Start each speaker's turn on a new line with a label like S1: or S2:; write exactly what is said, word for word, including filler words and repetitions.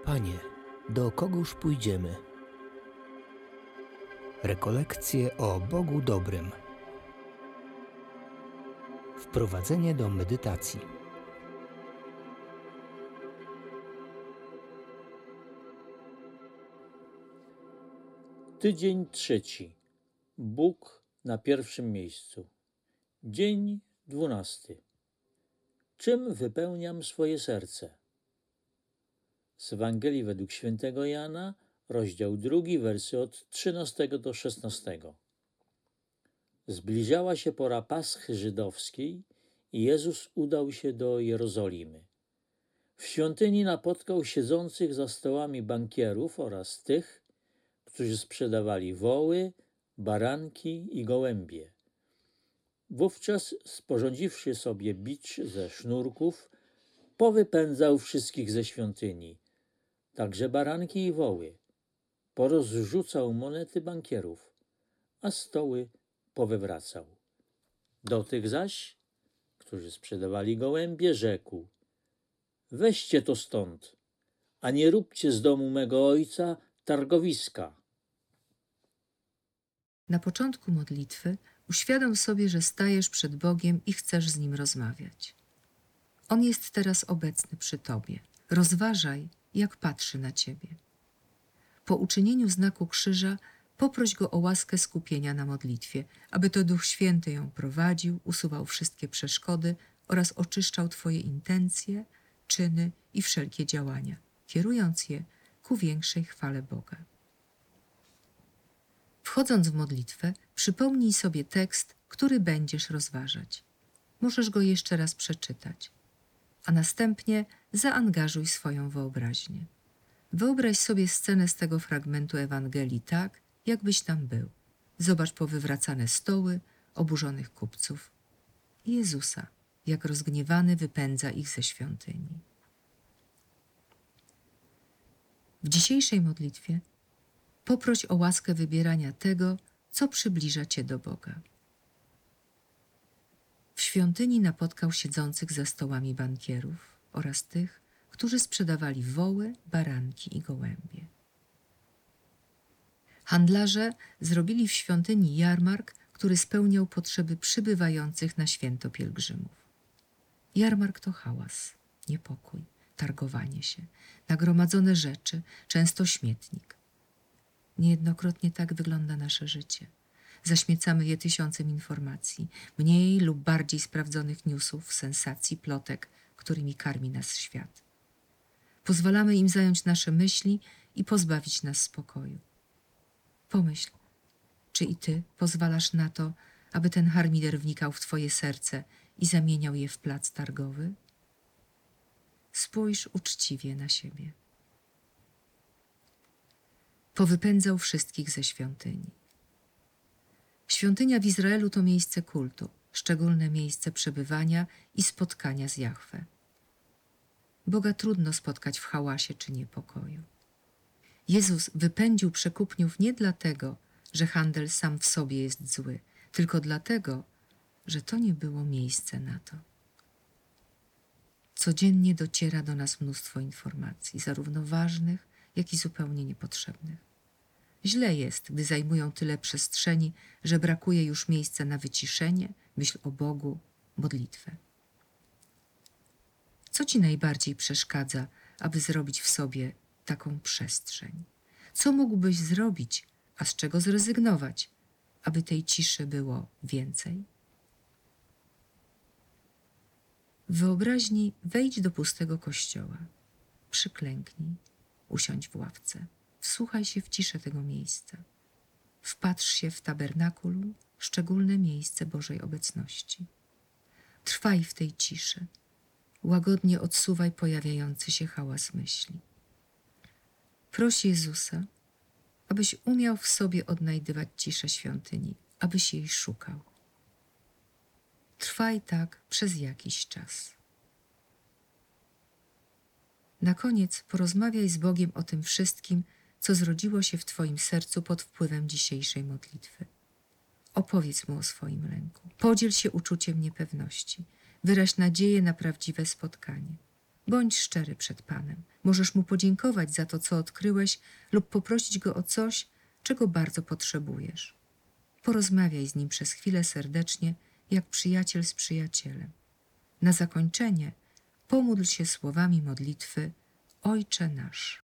S1: Panie, do kogóż pójdziemy? Rekolekcje o Bogu dobrym. Wprowadzenie do medytacji.
S2: Tydzień trzeci. Bóg na pierwszym miejscu. Dzień dwunasty. Czym wypełniam swoje serce? Z Ewangelii według świętego Jana, rozdział drugi, wersy od trzynastego do szesnastego. Zbliżała się pora Paschy żydowskiej i Jezus udał się do Jerozolimy. W świątyni napotkał siedzących za stołami bankierów oraz tych, którzy sprzedawali woły, baranki i gołębie. Wówczas, sporządziwszy sobie bicz ze sznurków, powypędzał wszystkich ze świątyni, także baranki i woły. Porozrzucał monety bankierów, a stoły powywracał. Do tych zaś, którzy sprzedawali gołębie, rzekł: weźcie to stąd, a nie róbcie z domu mego ojca targowiska.
S3: Na początku modlitwy uświadom sobie, że stajesz przed Bogiem i chcesz z Nim rozmawiać. On jest teraz obecny przy Tobie. Rozważaj, jak patrzy na Ciebie. Po uczynieniu znaku krzyża poproś Go o łaskę skupienia na modlitwie, aby to Duch Święty ją prowadził, usuwał wszystkie przeszkody oraz oczyszczał Twoje intencje, czyny i wszelkie działania, kierując je ku większej chwale Boga. Wchodząc w modlitwę, przypomnij sobie tekst, który będziesz rozważać. Możesz go jeszcze raz przeczytać, a następnie zaangażuj swoją wyobraźnię. Wyobraź sobie scenę z tego fragmentu Ewangelii tak, jakbyś tam był. Zobacz powywracane stoły, oburzonych kupców i Jezusa, jak rozgniewany wypędza ich ze świątyni. W dzisiejszej modlitwie poproś o łaskę wybierania tego, co przybliża Cię do Boga. W świątyni napotkał siedzących za stołami bankierów oraz tych, którzy sprzedawali woły, baranki i gołębie. Handlarze zrobili w świątyni jarmark, który spełniał potrzeby przybywających na święto pielgrzymów. Jarmark to hałas, niepokój, targowanie się, nagromadzone rzeczy, często śmietnik. Niejednokrotnie tak wygląda nasze życie. Zaśmiecamy je tysiącem informacji, mniej lub bardziej sprawdzonych newsów, sensacji, plotek, którymi karmi nas świat. Pozwalamy im zająć nasze myśli i pozbawić nas spokoju. Pomyśl, czy i Ty pozwalasz na to, aby ten harmider wnikał w Twoje serce i zamieniał je w plac targowy? Spójrz uczciwie na siebie. Powypędzał wszystkich ze świątyni. Świątynia w Izraelu to miejsce kultu, szczególne miejsce przebywania i spotkania z Jahwe. Boga trudno spotkać w hałasie czy niepokoju. Jezus wypędził przekupniów nie dlatego, że handel sam w sobie jest zły, tylko dlatego, że to nie było miejsce na to. Codziennie dociera do nas mnóstwo informacji, zarówno ważnych, jak i zupełnie niepotrzebnych. Źle jest, gdy zajmują tyle przestrzeni, że brakuje już miejsca na wyciszenie, myśl o Bogu, modlitwę. Co Ci najbardziej przeszkadza, aby zrobić w sobie taką przestrzeń? Co mógłbyś zrobić, a z czego zrezygnować, aby tej ciszy było więcej? W wyobraźni wejdź do pustego kościoła, przyklęknij, usiądź w ławce. Wsłuchaj się w ciszę tego miejsca. Wpatrz się w tabernakulum, szczególne miejsce Bożej obecności. Trwaj w tej ciszy. Łagodnie odsuwaj pojawiający się hałas myśli. Proś Jezusa, abyś umiał w sobie odnajdywać ciszę świątyni, abyś jej szukał. Trwaj tak przez jakiś czas. Na koniec porozmawiaj z Bogiem o tym wszystkim, co zrodziło się w Twoim sercu pod wpływem dzisiejszej modlitwy. Opowiedz Mu o swoim lęku. Podziel się uczuciem niepewności. Wyraź nadzieję na prawdziwe spotkanie. Bądź szczery przed Panem. Możesz Mu podziękować za to, co odkryłeś, lub poprosić Go o coś, czego bardzo potrzebujesz. Porozmawiaj z Nim przez chwilę serdecznie, jak przyjaciel z przyjacielem. Na zakończenie pomódl się słowami modlitwy Ojcze nasz.